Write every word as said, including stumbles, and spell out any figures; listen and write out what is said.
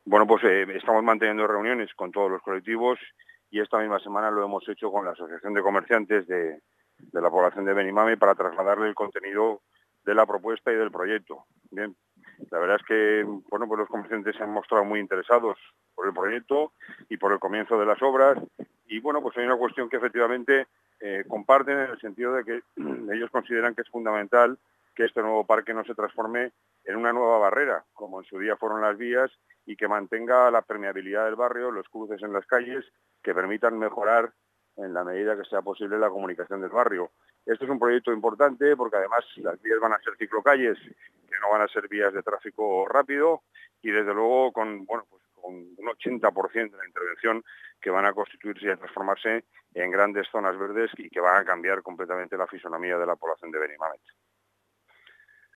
Bueno, pues eh, estamos manteniendo reuniones con todos los colectivos y esta misma semana lo hemos hecho con la Asociación de Comerciantes de, de la población de Benimame para trasladarle el contenido de la propuesta y del proyecto. Bien, la verdad es que bueno, pues los comerciantes se han mostrado muy interesados por el proyecto y por el comienzo de las obras y bueno, pues hay una cuestión que efectivamente eh, comparten en el sentido de que ellos consideran que es fundamental que este nuevo parque no se transforme en una nueva barrera, como en su día fueron las vías, y que mantenga la permeabilidad del barrio, los cruces en las calles, que permitan mejorar en la medida que sea posible la comunicación del barrio. Este es un proyecto importante porque además las vías van a ser ciclocalles, que no van a ser vías de tráfico rápido y desde luego con, bueno, pues con un ochenta por ciento de la intervención que van a constituirse y a transformarse en grandes zonas verdes y que van a cambiar completamente la fisonomía de la población de Benimame.